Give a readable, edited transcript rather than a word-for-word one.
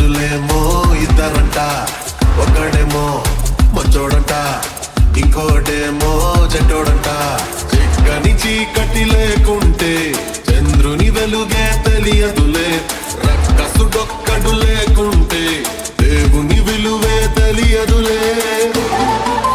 మనుషులేమో ఇద్దరంట, ఒకడేమో మంచోడంట, ఇంకోటేమో చెడ్డోడంట. చిక్కని చీకటి లేకుంటే చంద్రుని వెలుగే తెలియదులే, రక్కసుడొక్కడు లేకుంటే దేవుని విలువే తెలియదులే.